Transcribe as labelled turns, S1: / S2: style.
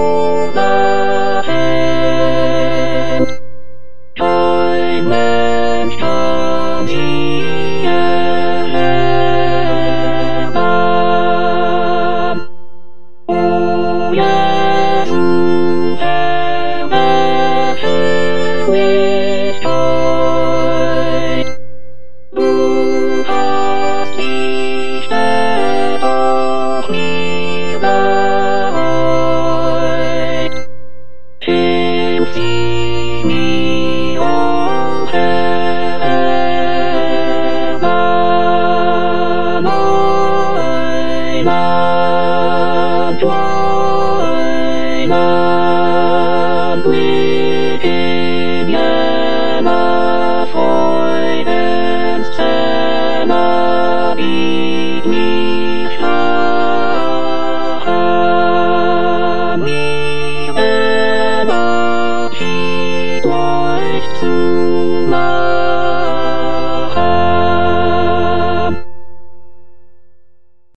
S1: hold the hand. Time and time heaven. Oh yes, heaven is tight. Du hast die Städte doch nie bereit. Hilf sie mir, oh Herr, Weiland, blick in jener Freudenszene, biet mich an, wie wenn Abschied euch zu